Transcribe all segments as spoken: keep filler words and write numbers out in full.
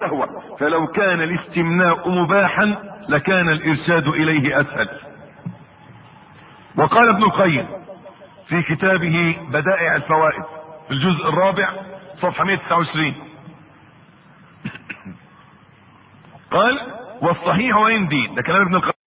الشهوة، فلو كان الاستمناء مباحا لكان الارشاد اليه اسهل. وقال ابن القيم في كتابه بدائع الفوائد في الجزء الرابع صفحة مئة وتسعة وعشرين قال: والصحيح عندي، ده كلام ابن القيم،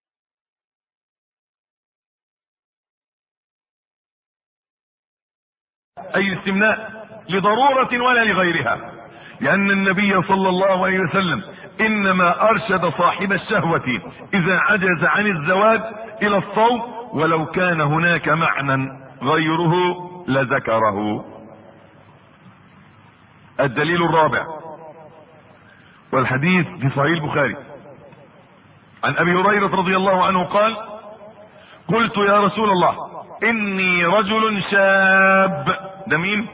اي الاستمناء لضرورة ولا لغيرها، لان النبي صلى الله عليه وسلم انما ارشد صاحب الشهوة اذا عجز عن الزواج الى الصوم، ولو كان هناك معنى غيره لذكره. الدليل الرابع، والحديث في صحيح البخاري عن ابي هريرة رضي الله عنه قال: قلت يا رسول الله اني رجل شاب. ده مين؟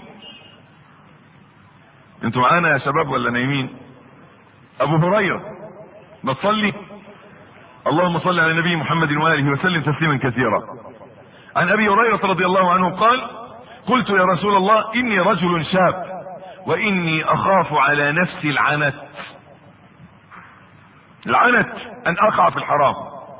انتوا معانا يا شباب ولا نايمين؟ ابو هريرة. بتصلي؟ اللهم صل على النبي محمد وآله وسلم تسليما كثيرا. عن ابي هريرة رضي الله عنه قال: قلت يا رسول الله اني رجل شاب واني اخاف على نفسي العنت. العنت ان اقع في الحرام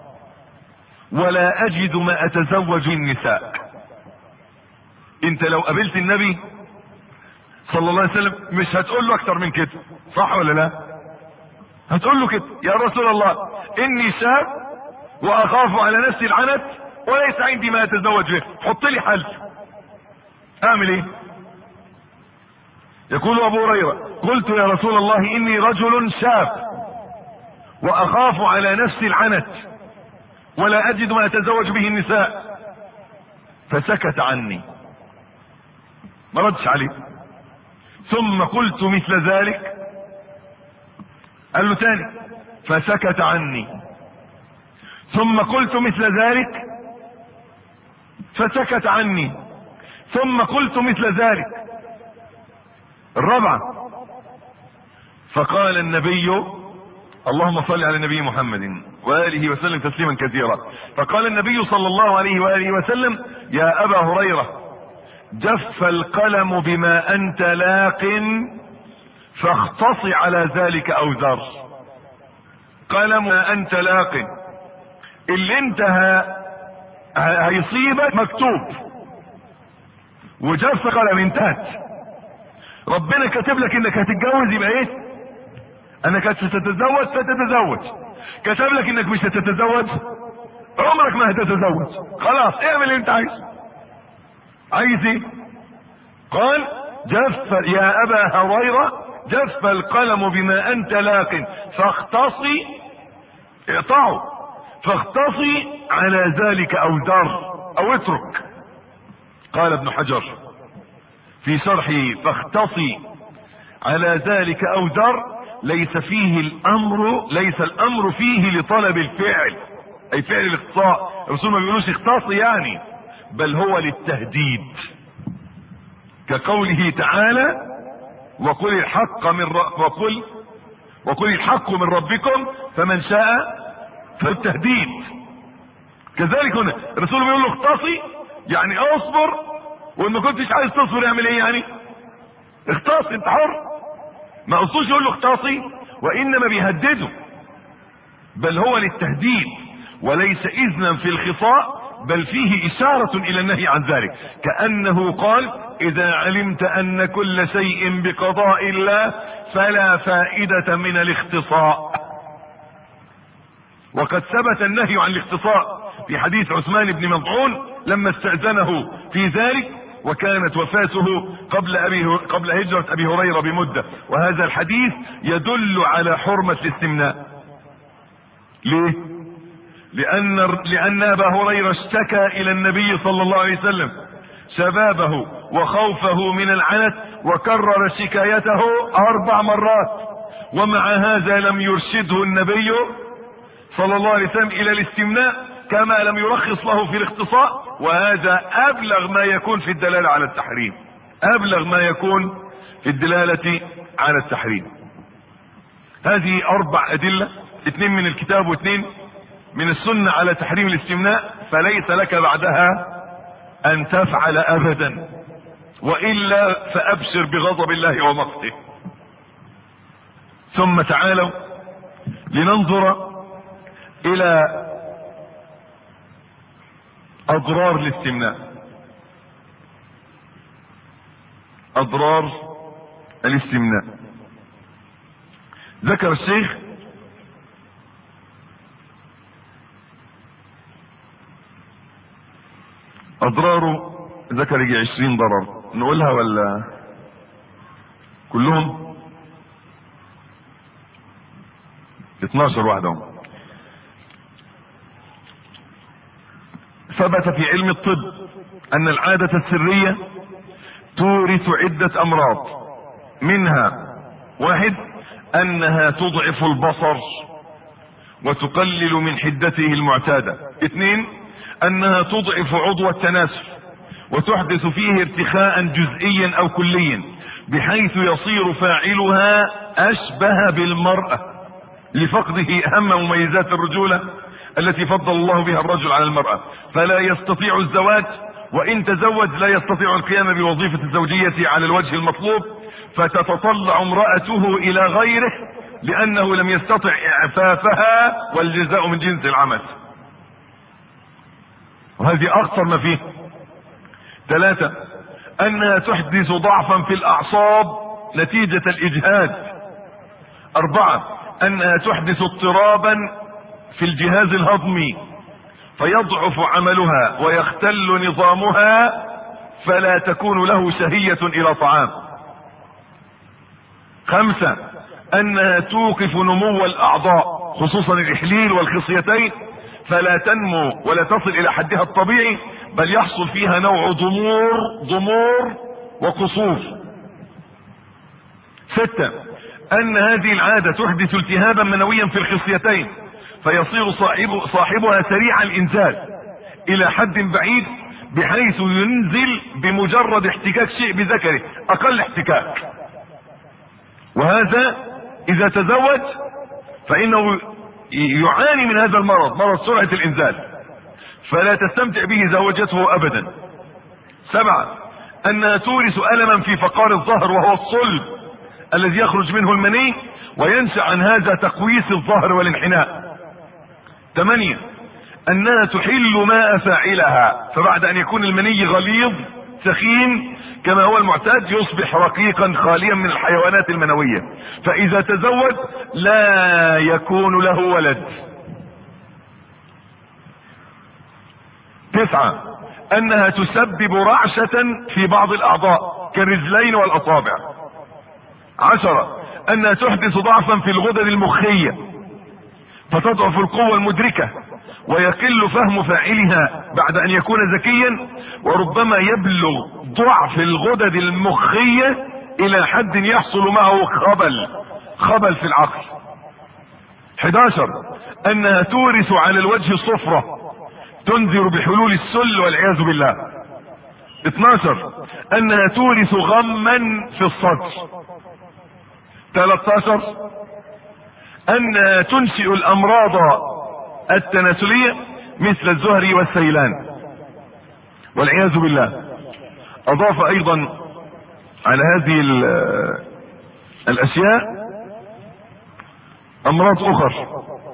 ولا اجد ما اتزوج النساء. انت لو قابلت النبي صلى الله عليه وسلم مش هتقول له اكتر من كده، صح ولا لا؟ هتقول له كده: يا رسول الله اني شاب واخاف على نفسي العنت وليس عندي ما اتزوج به، حط لي حل، اعمل ايه؟ يقول ابو هريرة: قلت يا رسول الله اني رجل شاب واخاف على نفسي العنت ولا اجد ما اتزوج به النساء، فسكت عني، ما ردش عليه. ثم قلت مثل ذلك، قال له تاني فسكت عني. ثم قلت مثل ذلك فسكت عني. ثم قلت مثل ذلك. الرابعة، فقال النبي، اللهم صل على النبي محمد وآله وسلم تسليما كثيرا، فقال النبي صلى الله عليه وآله وسلم: يا أبا هريرة جف القلم بما أنت لاق فاختص على ذلك أو ذر. قلم ما أنت لاق، اللي انت هيصيبك مكتوب، وجف قلم انتهت. ربنا كاتب لك انك هتتجوز، يبقى ايه؟ انك هتتزوج فتتزوج. كتب لك انك مش هتتزوج، عمرك ما هتتزوج. خلاص اعمل اللي انت عايزه. عايز ايه؟ قال: جف يا ابا هريرة جف القلم بما انت لاق فاختصي، اقطعه، فاختصي على ذلك او ذر او اترك. قال ابن حجر في شرحه: فاختصي على ذلك او ذر ليس فيه الامر ليس الامر فيه لطلب الفعل، اي فعل الاختصاء. الرسول ما بيقولوش اختصي يعني، بل هو للتهديد، كقوله تعالى: وقل الحق من ر... وقل وقل الحق من ربكم فمن شاء، فالتهديد. كذلك هنا الرسول بيقول له اختصي يعني اصبر، وان ما كنتش عايز تصبر اعمل ايه يعني؟ اختص، انت حر. ما قصوش يقول له اختصي، وانما بيهدده، بل هو للتهديد وليس اذنا في الخصاء، بل فيه اشارة الى النهي عن ذلك، كأنه قال: اذا علمت ان كل شيء بقضاء الله فلا فائدة من الاختصاء. وقد ثبت النهي عن الاختصاء في حديث عثمان بن مضعون لما استأذنه في ذلك، وكانت وفاته قبل أبي قبل هجرة ابي هريرة بمدة. وهذا الحديث يدل على حرمة الاستمناء. ليه؟ لان لان ابا هريرة اشتكى الى النبي صلى الله عليه وسلم شبابه وخوفه من العنت، وكرر شكايته اربع مرات، ومع هذا لم يرشده النبي صلى الله عليه وسلم الى الاستمناء، كما لم يرخص له في الاختصاء. وهذا ابلغ ما يكون في الدلالة على التحريم، ابلغ ما يكون في الدلالة على التحريم. هذه اربع ادلة، اثنين من الكتاب واثنين من السنة على تحريم الاستمناء، فليس لك بعدها ان تفعل ابدا، والا فابشر بغضب الله ومقته. ثم تعالوا لننظر الى اضرار الاستمناء. اضرار الاستمناء ذكر الشيخ اضراره، ذكر يجي عشرين ضرر، نقولها ولا كلهم؟ اتناشر واحدة. ثبت في علم الطب ان العادة السرية تورث عدة امراض، منها واحد انها تضعف البصر وتقلل من حدته المعتادة. اثنين انها تضعف عضو التناسل وتحدث فيه ارتخاء جزئيا او كليا بحيث يصير فاعلها اشبه بالمرأة لفقده اهم مميزات الرجولة التي فضل الله بها الرجل على المرأة، فلا يستطيع الزواج، وان تزوج لا يستطيع القيام بوظيفة الزوجية على الوجه المطلوب، فتتطلع امرأته الى غيره لانه لم يستطع اعفافها، والجزاء من جنس العمل. وهذه اخطر ما فيه. ثلاثة انها تحدث ضعفا في الاعصاب نتيجة الاجهاد. اربعة انها تحدث اضطرابا في الجهاز الهضمي فيضعف عملها ويختل نظامها فلا تكون له شهية الى طعام. خمسة انها توقف نمو الاعضاء خصوصا الاحليل والخصيتين فلا تنمو ولا تصل الى حدها الطبيعي، بل يحصل فيها نوع ضمور ضمور وقصور. ستة ان هذه العادة تحدث التهابا منويا في الخصيتين فيصير صاحب صاحبها سريع الانزال الى حد بعيد بحيث ينزل بمجرد احتكاك شيء بذكره، اقل احتكاك. وهذا اذا تزوج فانه يعاني من هذا المرض، مرض سرعة الانزال، فلا تستمتع به زوجته ابدا. سبعة انها تورث الما في فقار الظهر وهو الصلب الذي يخرج منه المني وينشأ عن هذا تقويس الظهر والانحناء. ثمانية انها تحل ماء فاعلها، فبعد ان يكون المني غليظ سخين كما هو المعتاد يصبح رقيقا خاليا من الحيوانات المنوية، فاذا تزوج لا يكون له ولد. تسعة انها تسبب رعشة في بعض الاعضاء كالرجلين والاصابع. عشرة انها تحدث ضعفا في الغدد المخية فتضعف القوة المدركة ويقل فهم فاعلها بعد ان يكون ذكيا، وربما يبلغ ضعف الغدد المخية الى حد يحصل معه خبل خبل في العقل. حداشر انها تورث على الوجه صفرة تنذر بحلول السل والعياذ بالله. اتناشر انها تورث غما في الصدر. تلتاشر انها تنشئ الامراض التناسلية مثل الزهري والسيلان والعياذ بالله. اضاف ايضا على هذه الاشياء امراض اخر،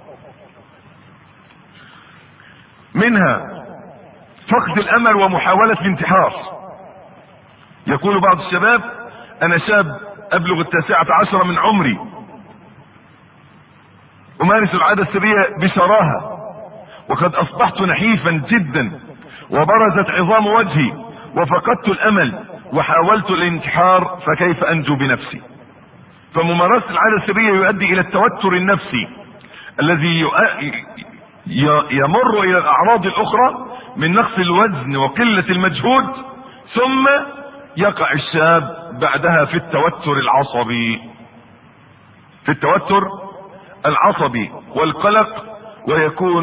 منها فقد الامل ومحاولة الانتحار. يقول بعض الشباب انا شاب ابلغ التاسعة عشر من عمري امارس العادة السرية بشراهة وقد اصبحت نحيفا جدا وبرزت عظام وجهي وفقدت الامل وحاولت الانتحار فكيف انجو بنفسي؟ فممارسة العادة السرية يؤدي الى التوتر النفسي الذي يمر الى الاعراض الاخرى من نقص الوزن وقلة المجهود، ثم يقع الشاب بعدها في التوتر العصبي في التوتر العصبي والقلق، ويكون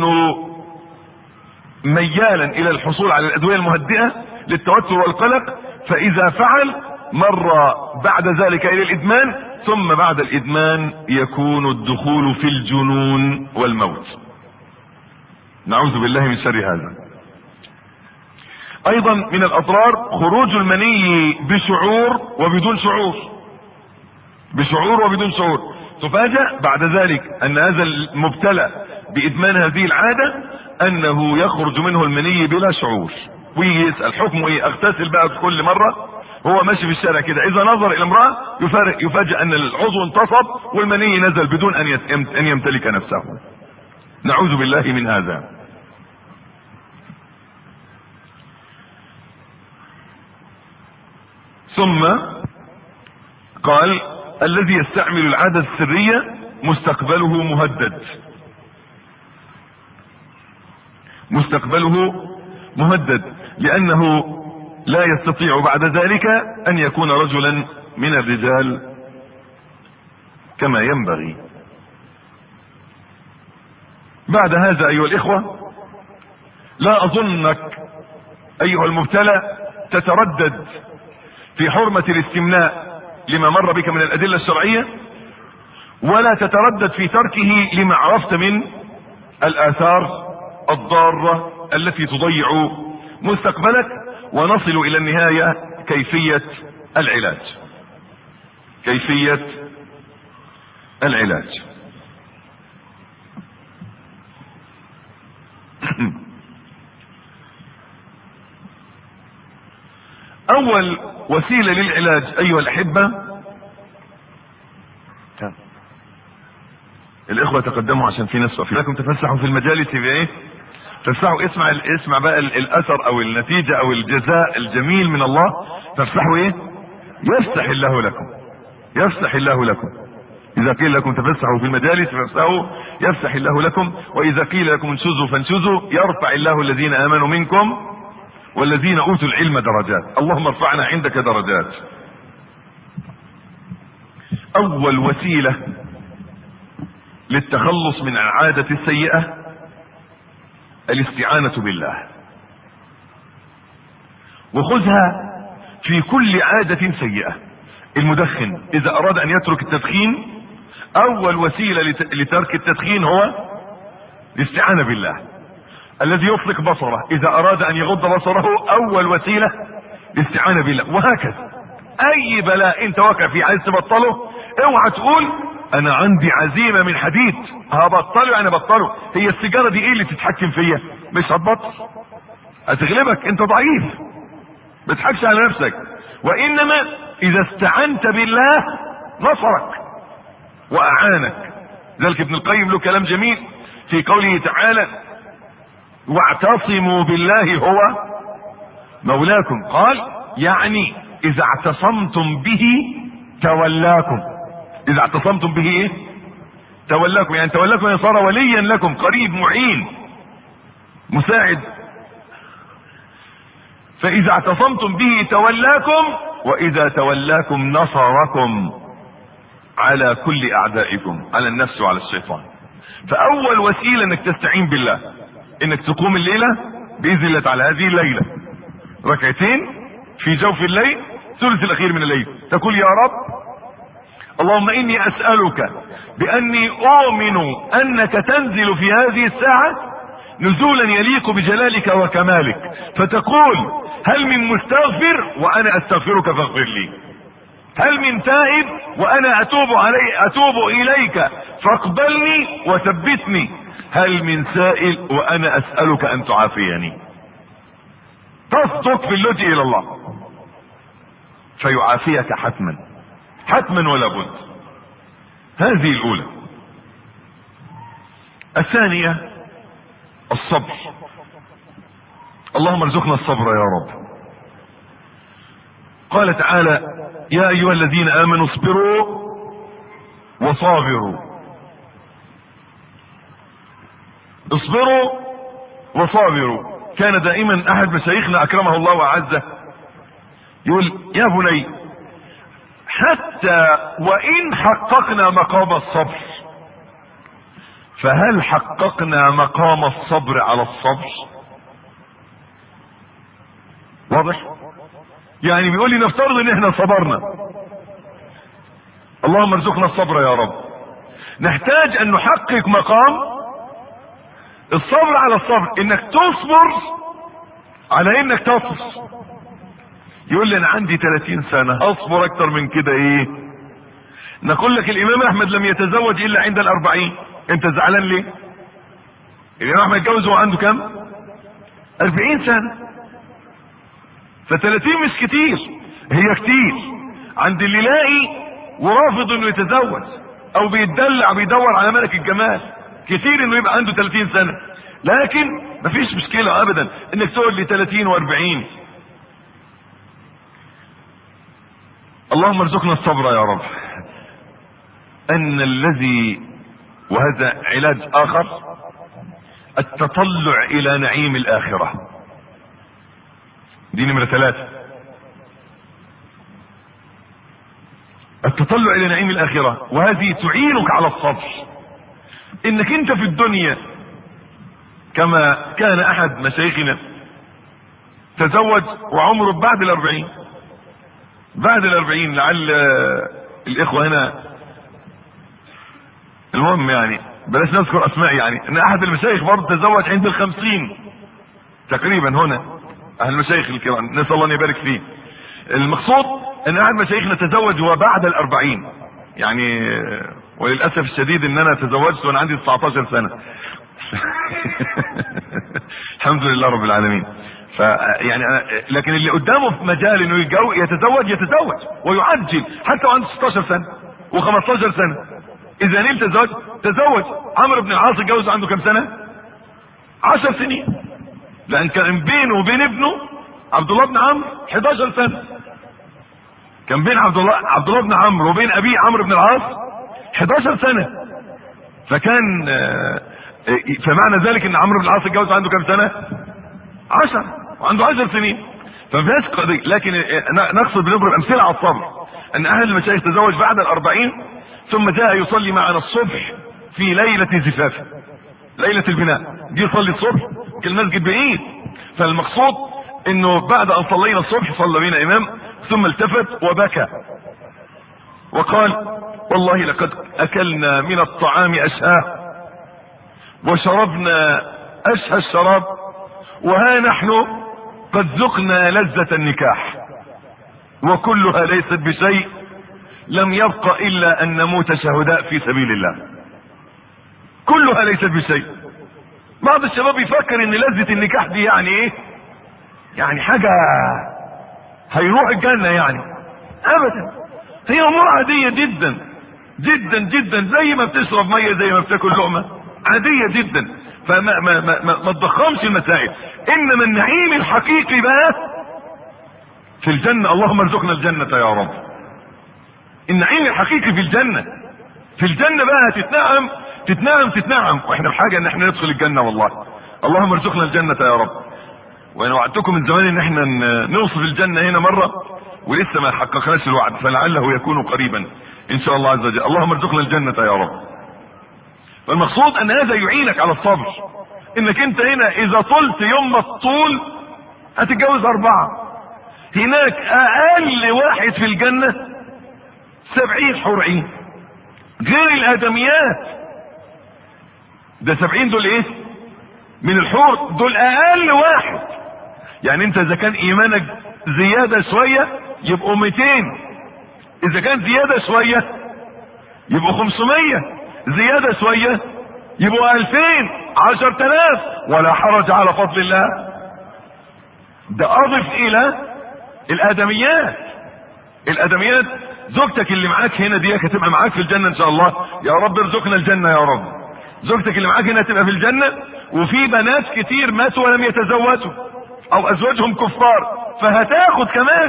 ميالا الى الحصول على الادوية المهدئة للتوتر والقلق، فاذا فعل مر بعد ذلك الى الادمان، ثم بعد الادمان يكون الدخول في الجنون والموت. نعوذ بالله من شر هذا. ايضا من الاضرار خروج المني بشعور وبدون شعور بشعور وبدون شعور تفاجأ بعد ذلك ان هذا المبتلى بادمان هذه العادة انه يخرج منه المني بلا شعور، ويجي يسأل حكمه ايه، اغتسل بقى في كل مرة هو ماشي في الشارع كده، اذا نظر الى امرأة يفاجأ ان العضو انتصب والمني نزل بدون ان يمتلك نفسه. نعوذ بالله من هذا. ثم قال الذي يستعمل العادة السرية مستقبله مهدد، مستقبله مهدد لانه لا يستطيع بعد ذلك ان يكون رجلا من الرجال كما ينبغي. بعد هذا ايها الاخوة لا اظنك ايها المبتلى تتردد في حرمة الاستمناء لما مر بك من الادلة الشرعية، ولا تتردد في تركه لما عرفت من الاثار الضارة التي تضيع مستقبلك. ونصل الى النهاية كيفية العلاج. كيفية العلاج اول وسيلة للعلاج ايها الاحبة، الاخوة تقدموا عشان في ناس لكم تفسحوا في المجالس في ايه، تفسحوا. اسمع اسمع بقى الاثر او النتيجة او الجزاء الجميل من الله. تفسحوا ايه؟ يفتح الله لكم، يفتح الله لكم. اذا قيل لكم تفسحوا في المجالس فافسحوا يفتح الله لكم، واذا قيل لكم انشزوا فانشزوا يرفع الله الذين امنوا منكم والذين اوتوا العلم درجات. اللهم ارفعنا عندك درجات. اول وسيلة للتخلص من العادة السيئة الاستعانة بالله، وخذها في كل عادة سيئة. المدخن اذا اراد ان يترك التدخين اول وسيلة لترك التدخين هو الاستعانة بالله. الذي يطلق بصره اذا اراد ان يغض بصره اول وسيلة الاستعانة بالله. وهكذا اي بلاء انت واقع فيه عايز تبطله اوعى تقول انا عندي عزيمة من حديد هبطله انا بطله. هي السيجارة دي ايه اللي تتحكم فيها؟ مش هتبطل، هتغلبك، انت ضعيف، بتحكش على نفسك. وانما اذا استعنت بالله نصرك واعانك. ذلك ابن القيم له كلام جميل في قوله تعالى واعتصموا بالله هو مولاكم. قال يعني اذا اعتصمتم به تولاكم. اذا اعتصمتم به ايه؟ تولاكم، يعني تولاكم يعني صار وليا لكم، قريب، معين، مساعد. فاذا اعتصمتم به تولاكم، واذا تولاكم نصركم على كل اعدائكم، على النفس وعلى الشيطان. فاول وسيلة انك تستعين بالله انك تقوم الليلة باذن الله تعالى هذه الليلة ركعتين في جوف الليل ثلث الاخير من الليل، تقول يا رب اللهم اني اسألك باني اؤمن انك تنزل في هذه الساعة نزولا يليق بجلالك وكمالك، فتقول هل من مستغفر وانا استغفرك فاغفر لي، هل من تائب وانا اتوب علي اتوب اليك فاقبلني وثبتني، هل من سائل وانا اسألك ان تعافيني. تصدق في اللجوء الى الله فيعافيك حتما حتما ولا بد. هذه الاولى. الثانية الصبر. اللهم ارزقنا الصبر يا رب. قال تعالى يا ايها الذين امنوا اصبروا وصابروا. اصبروا وصابروا. كان دائما احد مشايخنا اكرمه الله واعزه يقول يا بني حتى وان حققنا مقام الصبر فهل حققنا مقام الصبر على الصبر؟ واضح؟ يعني بيقول لي نفترض ان احنا صبرنا، اللهم ارزقنا الصبر يا رب، نحتاج ان نحقق مقام الصبر على الصبر، انك تصبر على انك تصبر. يقول لي انا عندي ثلاثين سنة اصبر اكتر من كده ايه؟ نقول لك الامام احمد لم يتزوج الا عند الاربعين، انت زعلان ليه؟ الامام احمد اتجوز وهو عنده كام؟ اربعين سنة. فثلاثين مش كتير، هي كتير عند اللي لاقي ورافض انه يتزوج او بيتدلع بيدور على ملك الجمال. كتير انه يبقى عنده ثلاثين سنة، لكن مفيش مشكلة ابدا انك تقول لي ثلاثين واربعين. اللهم ارزقنا الصبر يا رب. ان الذي، وهذا علاج اخر، التطلع الى نعيم الاخرة. دي نمرة ثلاثة، التطلع الى نعيم الاخرة، وهذه تعينك على الصبر. انك انت في الدنيا كما كان احد مشايخنا تزوج وعمره بعد الاربعين، بعد الاربعين، لعل الاخوة هنا، المهم يعني بلاش نذكر اسماء، يعني ان احد المشايخ برضه تزوج عند الخمسين تقريبا هنا، اهل المشايخ الكرام نسأل الله ان يبارك فيه. المقصود ان احد مشايخنا تزوج وبعد الاربعين، يعني وللاسف الشديد ان انا تزوجت وانا عندي تسعتاشر سنة. الحمد لله رب العالمين. فيعني لكن اللي قدامه في مجال انه يتزوج يتزوج ويعجل حتى وعنده ستاشر سنة وخمستاشر سنة. اذا نلت تزوج تزوج. عمرو بن العاص اتجوز عنده كم سنة؟ عشر سنين، لان كان بينه وبين ابنه عبد الله بن عمرو حداشر سنة. كان بين عبد الله عبد الله بن عمرو وبين ابيه عمرو بن العاص حداشر سنة. فكان فمعنى ذلك ان عمرو بن العاص اتجوز عنده كم سنة؟ عشر، وعنده عشر سنين. فمفيهاش قضية، لكن نقصد بنضرب امثلة على الصبر ان اهل المشايخ تزوج بعد الاربعين ثم جاء يصلي معنا الصبح في ليلة زفافه، ليلة البناء، جه يصلي الصبح كان المسجد بعيد. فالمقصود انه بعد ان صلينا الصبح صلى بينا امام ثم التفت وبكى وقال: والله لقد اكلنا من الطعام اشهاه وشربنا اشهى الشراب وها نحن قد ذقنا لذة النكاح وكلها ليست بشيء، لم يبق الا ان نموت شهداء في سبيل الله. كلها ليست بشيء. بعض الشباب يفكر ان لذة النكاح دي يعني ايه؟ يعني حاجة هيروح الجنة يعني. ابدا، هي امور عادية جدا جدا جدا، زي ما بتشرب مية، زي ما بتاكل لقمة، عادية جدا. فما ما ما ما, ما تضخمش المسائل. انما النعيم الحقيقي بقى في الجنة. اللهم ارزقنا الجنة يا رب. النعيم الحقيقي في الجنة. في الجنة بقى تتنعم تتنعم تتنعم، واحنا بحاجة ان احنا ندخل الجنة والله. اللهم ارزقنا الجنة يا رب. وانا وعدتكم من زمان ان احنا نوصف الجنة هنا مرة ولسه ما حققناش الوعد، فلعله يكون قريبا ان شاء الله عز وجل. اللهم ارزقنا الجنة يا رب. فالمقصود ان هذا يعينك على الصبر، انك انت هنا اذا طلت يوم الطول هتتجوز اربعة، هناك اقل واحد في الجنة سبعين حور عين غير الادميات. ده سبعين دول ايه؟ من الحور دول اقل واحد. يعني انت اذا كان ايمانك زيادة شوية يبقوا مئتين، اذا كان زيادة شوية يبقوا خمسمية، زيادة شوية يبقوا الفين، عشر تلاف، ولا حرج على فضل الله. ده اضف الى الادميات. الادميات زوجتك اللي معاك هنا دي هتبقى معاك في الجنة ان شاء الله. يا رب ارزقنا الجنة يا رب. زوجتك اللي معاك هنا هتبقى في الجنة، وفي بنات كتير ماتوا ولم يتزوجوا او ازواجهم كفار، فهتاخد كمان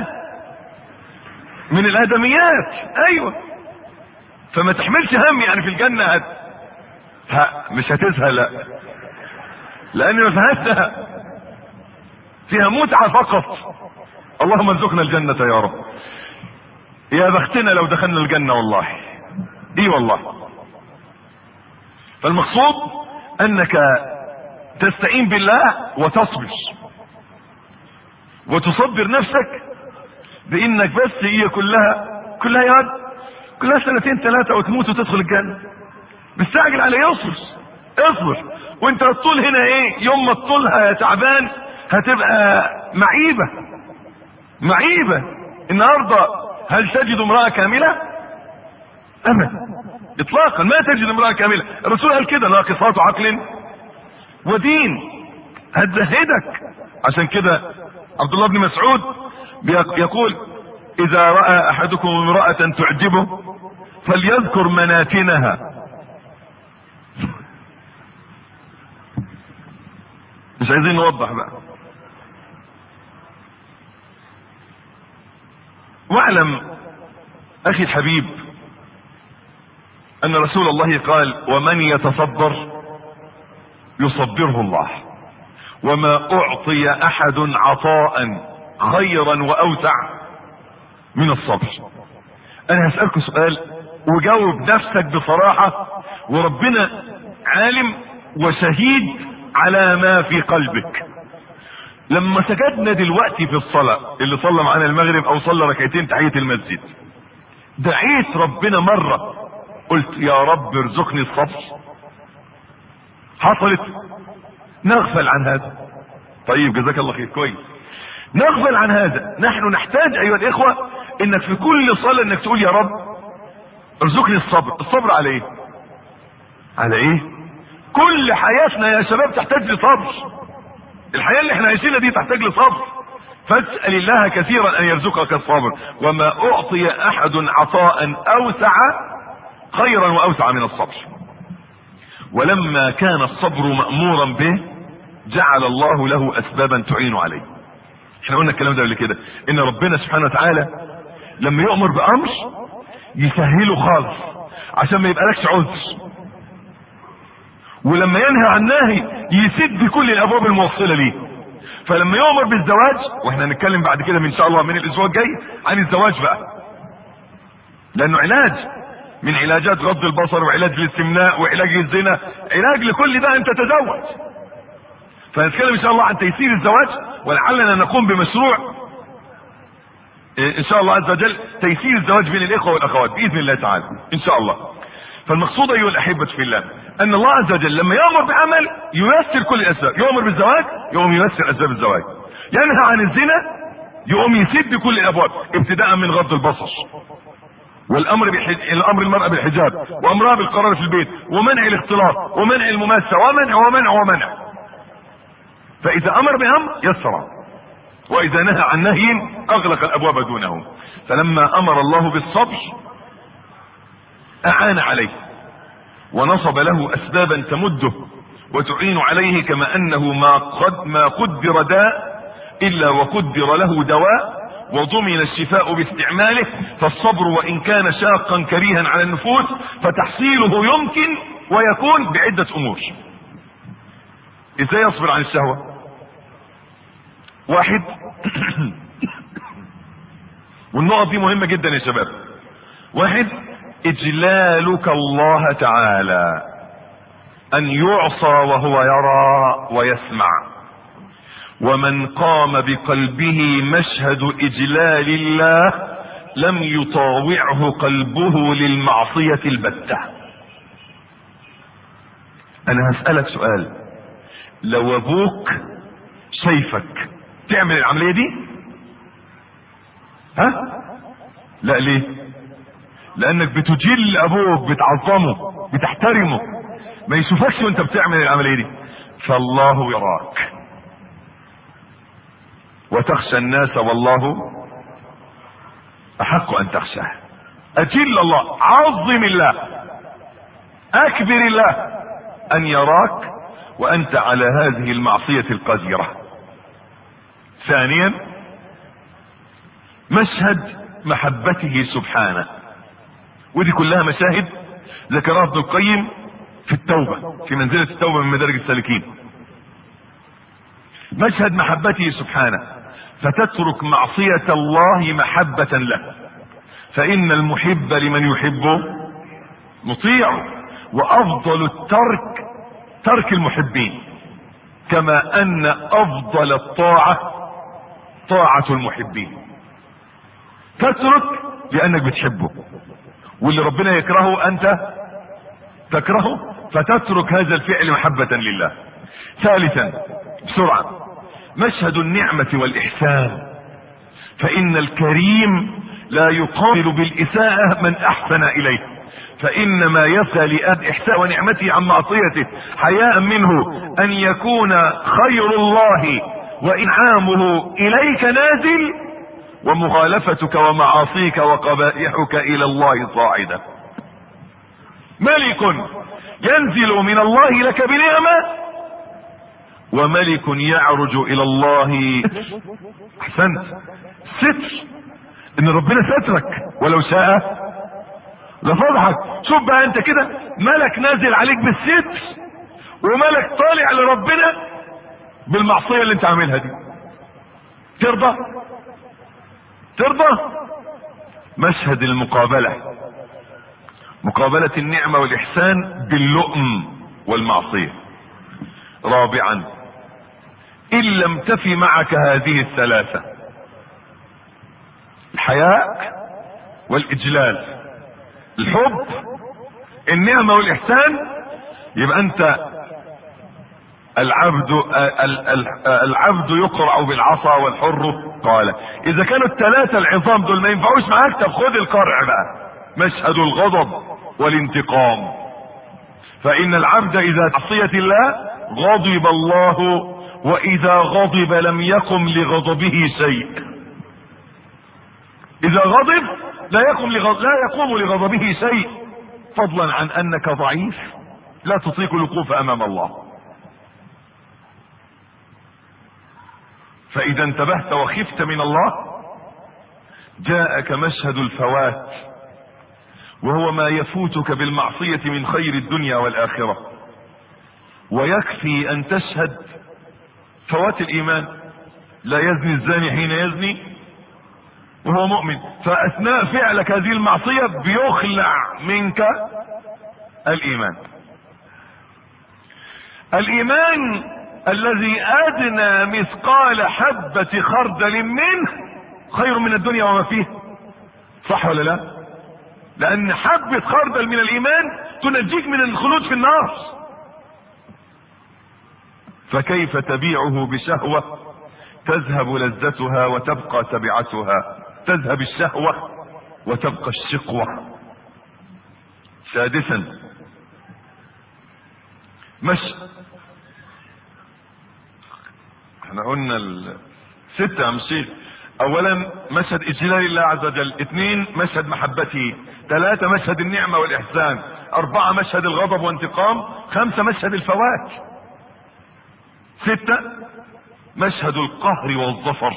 من الادميات. ايوه، فما تحملش هم يعني في الجنة هت... ها مش هتزهق، لا، لان ما فيهاش زهق، فيها متعة فقط. اللهم ارزقنا الجنة يا رب. يا بختنا لو دخلنا الجنة والله. اي والله. فالمقصود انك تستعين بالله وتصبر وتصبر نفسك بانك بس هي كلها كلها يد كلها سنتين ثلاثة وتموت وتدخل الجنة. مستعجل على يصبر، اصبر. وانت الطول هنا ايه؟ يوم ما تطولها يا تعبان هتبقى معيبة معيبة. النهاردة هل تجد امرأة كاملة؟ ابدا اطلاقا، ما تجد امرأة كاملة. الرسول قال كده: ناقصات عقل ودين، هتزهدك. عشان كده عبد الله بن مسعود يقول: اذا رأى احدكم امرأة تعجبه فليذكر مناتنها. مش عايزين نوضح بقى. واعلم اخي الحبيب ان رسول الله قال: ومن يتصبر يصبره الله، وما اعطي احد عطاء خيرا واوسع من الصبر. انا هسألكم سؤال وجاوب نفسك بصراحة، وربنا عالم وشهيد على ما في قلبك. لما سجدنا دلوقتي في الصلاة، اللي صلى معانا المغرب او صلى ركعتين تحية المسجد، دعيت ربنا مرة قلت: يا رب ارزقني الصبر؟ حصلت؟ نغفل عن هذا. طيب جزاك الله خير، كويس. نغفل عن هذا. نحن نحتاج ايها الاخوة انك في كل صلاة انك تقول: يا رب ارزقني الصبر. الصبر على ايه؟ على ايه؟ كل حياتنا يا شباب تحتاج لصبر. الحياة اللي احنا عايشينها دي تحتاج لصبر. فاسأل الله كثيرا ان يرزقك الصبر. وما اعطي احد عطاء اوسع خيرا واوسع من الصبر. ولما كان الصبر مأمورا به جعل الله له اسبابا تعين عليه. احنا قلنا الكلام ده قبل كده، ان ربنا سبحانه وتعالى لما يؤمر بامر يسهله خالص عشان ما يبقالكش عذر، ولما ينهى عن نهي يسد كل الابواب الموصله ليه. فلما يؤمر بالزواج، واحنا هنتكلم بعد كده ان شاء الله من الاسبوع الجاي عن الزواج بقى، لانه علاج من علاجات غض البصر وعلاج للاستمناء وعلاج للزنا، علاج لكل ده ان تتزوج. فنتكلم ان شاء الله عن تيسير الزواج، ولعلنا نقوم بمشروع ان شاء الله عز وجل تيسير الزواج بين الاخوه والاخوات باذن الله تعالى ان شاء الله. فالمقصود ايها الاحبه في الله ان الله عز وجل لما يامر بعمل ييسر كل الاسباب. يامر بالزواج يقوم ييسر اسباب الزواج، ينهى عن الزنا يقوم يسد كل الابواب، ابتداء من غض البصر والامر بحج... الامر المراه بالحجاب، وامرها بالقرار في البيت، ومنع الاختلاط، ومنع المماسه، ومنع ومنع ومنع. فاذا امر بامر يسر، واذا نهى عن نهي اغلق الابواب دونه. فلما امر الله بالصبر اعان عليه ونصب له اسبابا تمده وتعين عليه، كما انه ما قد ما قدر داء الا وقدر له دواء وضمن الشفاء باستعماله. فالصبر وان كان شاقا كريها على النفوس فتحصيله يمكن ويكون بعدة امور. ازاي يصبر عن الشهوة؟ واحد والنقط دي مهمة جدا يا شباب. واحد، اجلالك الله تعالى، ان يعصى وهو يرى ويسمع. ومن قام بقلبه مشهد اجلال الله لم يطاوعه قلبه للمعصية البتة. انا هسألك سؤال: لو ابوك شايفك تعمل العملية دي؟ ها؟ لا. ليه؟ لانك بتجل ابوك، بتعظمه، بتحترمه، ما يشوفكش وانت بتعمل العملية دي. فالله يراك وتخشى الناس والله احق ان تخشاه. اجل الله، عظم الله، اكبر الله ان يراك وانت على هذه المعصية القذرة. ثانيا، مشهد محبته سبحانه، ودي كلها مشاهد ذكرها ابن القيم في التوبة، في منزلة التوبة من مدارج السالكين. مشهد محبته سبحانه، فتترك معصية الله محبة له، فإن المحب لمن يحبه مطيع، وأفضل الترك ترك المحبين، كما أن أفضل الطاعة طاعة المحبين. تترك لأنك بتحبه، واللي ربنا يكرهه أنت تكرهه، فتترك هذا الفعل محبة لله. ثالثا بسرعة، مشهد النعمة والإحسان، فإن الكريم لا يقابل بالإساءة من أحسن إليه. فإنما يسعى لأد إحساء ونعمته عن معصيته حياء منه أن يكون خير الله وإنعامه إليك نازل، ومخالفتك ومعاصيك وقبائحك إلى الله صاعدة. ملك ينزل من الله لك بنعمة، وملك يعرج إلى الله. أحسنت، ستر، إن ربنا سترك ولو شاء لفضحك. شوف بقى أنت كده، ملك نازل عليك بالستر، وملك طالع لربنا بالمعصية اللي أنت عاملها دي. ترضى؟ ترضى؟ مشهد المقابلة، مقابلة النعمة والإحسان باللؤم والمعصية. رابعا، إن لم تفي معك هذه الثلاثة، الحياء والإجلال، الحب، النعمة والإحسان، يبقى أنت العبد العبد يقرع بالعصا والحر قال. إذا كانوا الثلاثة العظام دول ما ينفعوش معاك، طب خد القرع بقى، مشهد الغضب والانتقام. فإن العبد إذا عصيت الله غضب الله، وإذا غضب لم يقم لغضبه شيء. إذا غضب لا يقوم لغضب لا يقوم لغضبه شيء، فضلا عن أنك ضعيف لا تطيق الوقوف أمام الله. فإذا انتبهت وخفت من الله جاءك مشهد الفوات، وهو ما يفوتك بالمعصية من خير الدنيا والآخرة. ويكفي أن تشهد فوات الإيمان. لا يزني الزاني حين يزني وهو مؤمن، فأثناء فعلك هذه المعصية بيخلع منك الإيمان. الإيمان الذي أدنى مثقال حبة خردل منه خير من الدنيا وما فيه، صح ولا لا؟ لأن حبة خردل من الإيمان تنجيك من الخلود في النار. فكيف تبيعه بشهوة تذهب لذتها وتبقى تبعتها؟ تذهب الشهوة وتبقى الشقوة. سادسا، مش احنا قلنا الستة امشي. اولا مشهد اجلال الله عز وجل، اثنين مشهد محبته، ثلاثة مشهد النعمة والاحسان، اربعة مشهد الغضب وانتقام، خمسة مشهد الفوات، ستة مشهد القهر والظفر.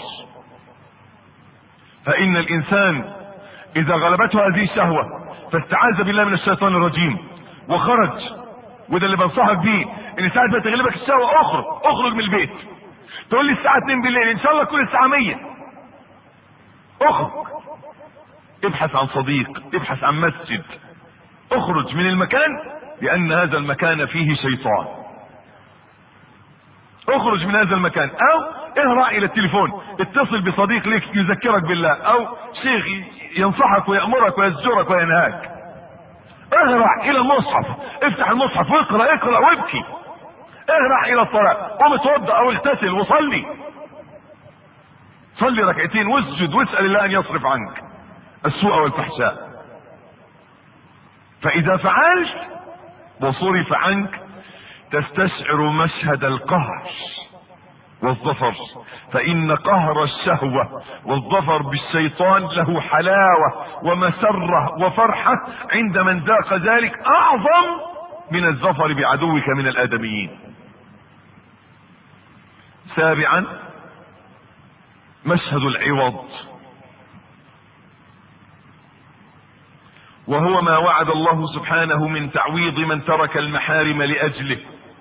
فان الانسان اذا غلبته هذه الشهوة فاستعاذ بالله من الشيطان الرجيم وخرج، وده اللي بنصحك بيه، ان ساعة ما تغلبك الشهوة اخرج اخرج من البيت. تقول لي الساعة اتنين بالليل، ان شاء الله كل الساعة مية، اخرج، ابحث عن صديق، ابحث عن مسجد، اخرج من المكان، لان هذا المكان فيه شيطان. اخرج من هذا المكان، او اهرع الى التليفون، اتصل بصديق لك يذكرك بالله، او شيخ ينصحك ويأمرك ويزجرك وينهاك. اهرع الى المصحف، افتح المصحف واقرأ اقرأ وابكي. اهرع الى الصلاة، قم اتوضأ او اغتسل وصلي، صلي ركعتين واسجد واسأل الله ان يصرف عنك السوء والفحشاء. فاذا فعلت وصرف عنك تستشعر مشهد القهر والظفر. فان قهر الشهوة والظفر بالشيطان له حلاوة ومسرة وفرحة عند من ذاق ذلك اعظم من الظفر بعدوك من الادميين. سابعا مشهد العوض، وهو ما وعد الله سبحانه من تعويض من ترك المحارم لأجله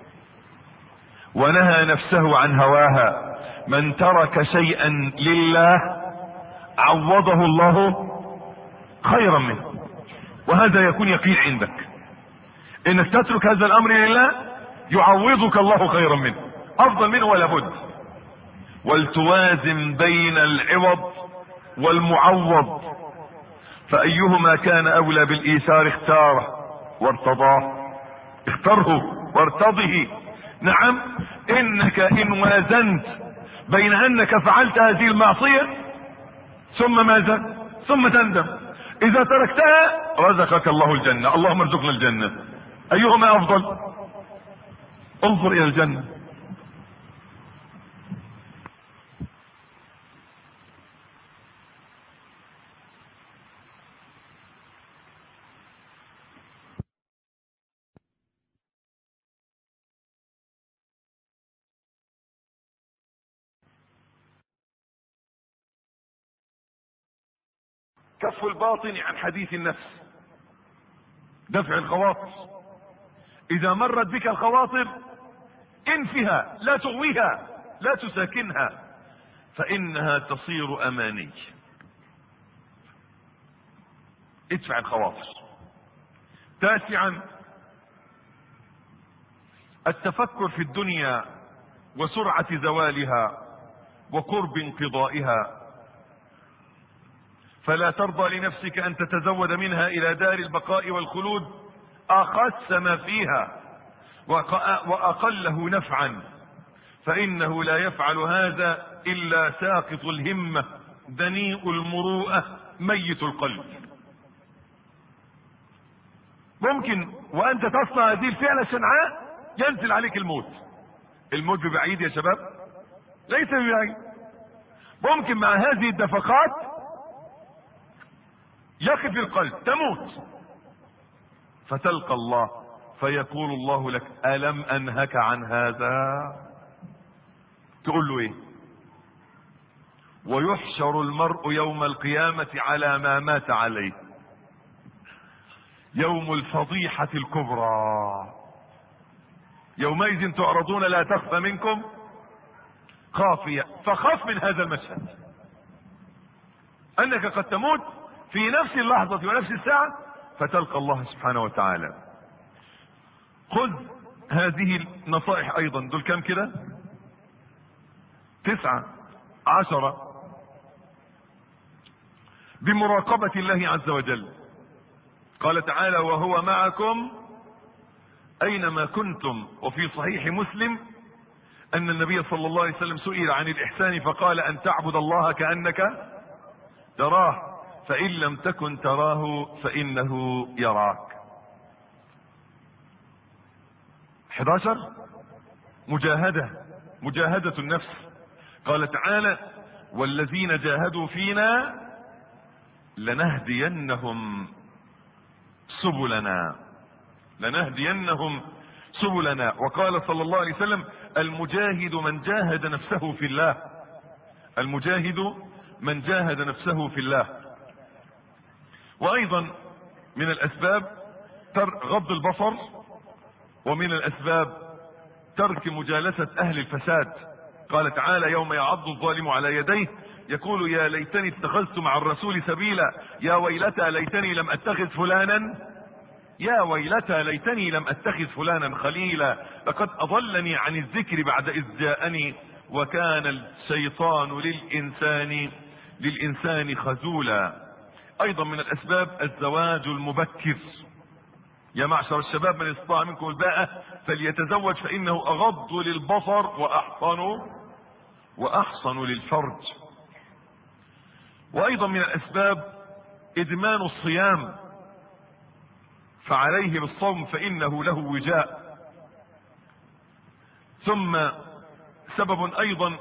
ونهى نفسه عن هواها. من ترك شيئا لله عوضه الله خيرا منه. وهذا يكون يقين عندك، انك تترك هذا الامر لله يعوضك الله خيرا منه، افضل منه ولا بد. ولتوازن بين العوض والمعوض، فايهما كان اولى بالايثار اختاره وارتضاه. اختره وارتضه. نعم، انك ان وازنت بين انك فعلت هذه المعصية ثم ماذا ثم تندم، اذا تركتها رزقك الله الجنة. اللهم ارزقنا الجنة. ايهما افضل؟ انظر الى الجنة. كف الباطن عن حديث النفس، دفع الخواطر. اذا مرت بك الخواطر انفها، لا تغويها، لا تساكنها، فانها تصير اماني. ادفع الخواطر. تاسعا، التفكر في الدنيا وسرعة زوالها وقرب انقضائها، فلا ترضى لنفسك ان تتزود منها الى دار البقاء والخلود اخس ما فيها واقله نفعا، فانه لا يفعل هذا الا ساقط الهمة دنيء المروءة ميت القلب. ممكن وانت تصنع هذه الفعلة الشنعاء ينزل عليك الموت. الموت ببعيد يا شباب؟ ليس ببعيد. ممكن مع هذه الدفقات يقف القلب، تموت، فتلقى الله فيقول الله لك ألم أنهك عن هذا؟ تقول له ايه؟ ويحشر المرء يوم القيامة على ما مات عليه، يوم الفضيحة الكبرى، يومئذ تعرضون لا تخفى منكم خافية. فخاف من هذا المشهد، انك قد تموت في نفس اللحظة ونفس الساعة فتلقى الله سبحانه وتعالى. خذ هذه النصائح ايضا. دول كم كده؟ تسعة عشرة. بمراقبة الله عز وجل. قال تعالى وهو معكم اينما كنتم. وفي صحيح مسلم ان النبي صلى الله عليه وسلم سئل عن الاحسان فقال ان تعبد الله كأنك تراه فان لم تكن تراه فانه يراك. احد عشر مجاهدة، مجاهدة النفس. قال تعالى والذين جاهدوا فينا لنهدينهم سبلنا، لنهدينهم سبلنا. وقال صلى الله عليه وسلم المجاهد من جاهد نفسه في الله، المجاهد من جاهد نفسه في الله. وايضا من الاسباب غض البصر، ومن الاسباب ترك مجالسة اهل الفساد. قال تعالى يوم يعض الظالم على يديه يقول يا ليتني اتخذت مع الرسول سبيلا يا ويلتى ليتني لم اتخذ فلانا يا ويلتى ليتني لم اتخذ فلانا خليلا لقد اضلني عن الذكر بعد اذ جاءني وكان الشيطان للانسان للانسان خذولا. ايضا من الاسباب الزواج المبكر. يا معشر الشباب من استطاع منكم الباءة فليتزوج فانه اغض للبصر واحصن واحصن للفرج. وايضا من الاسباب ادمان الصيام، فعليه بالصوم فانه له وجاء. ثم سبب ايضا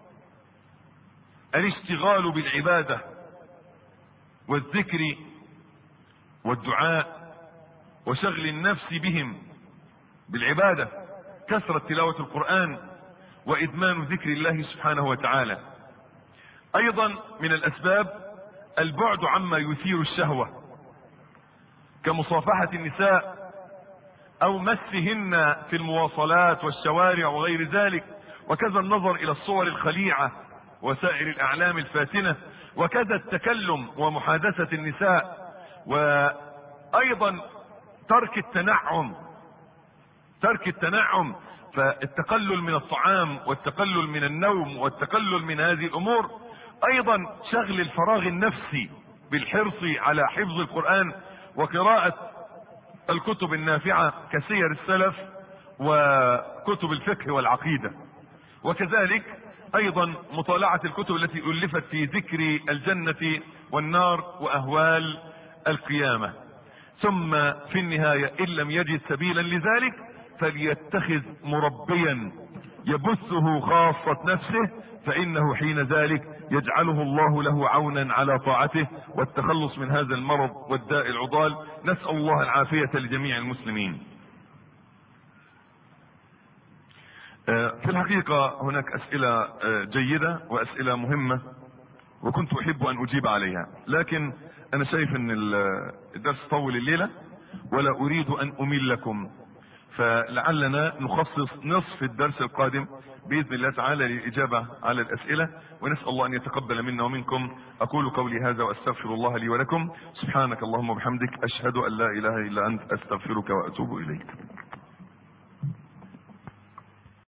الاشتغال بالعبادة والذكر والدعاء وشغل النفس بهم بالعبادة، كثرة تلاوة القرآن وادمان ذكر الله سبحانه وتعالى. ايضا من الاسباب البعد عما يثير الشهوة كمصافحة النساء او مسهن في المواصلات والشوارع وغير ذلك، وكذا النظر الى الصور الخليعة وسائر الاعلام الفاتنة، وكذا التكلم ومحادثة النساء. وايضا ترك التنعم، ترك التنعم فالتقلل من الطعام والتقلل من النوم والتقلل من هذه الامور. ايضا شغل الفراغ النفسي بالحرص على حفظ القرآن وقراءة الكتب النافعة كسير السلف وكتب الفقه والعقيدة، وكذلك ايضا مطالعة الكتب التي الفت في ذكر الجنة والنار واهوال القيامة. ثم في النهاية ان لم يجد سبيلا لذلك فليتخذ مربيا يبثه خاصة نفسه، فانه حين ذلك يجعله الله له عونا على طاعته والتخلص من هذا المرض والداء العضال. نسأل الله العافية لجميع المسلمين. في الحقيقة هناك اسئلة جيدة واسئلة مهمة وكنت احب ان اجيب عليها، لكن انا شايف ان الدرس طول الليلة ولا اريد ان اميل لكم، فلعلنا نخصص نصف الدرس القادم باذن الله تعالى للاجابة على الاسئلة، ونسأل الله ان يتقبل منا ومنكم. اقول قولي هذا واستغفر الله لي ولكم. سبحانك اللهم وبحمدك اشهد ان لا اله الا انت استغفرك واتوب اليك.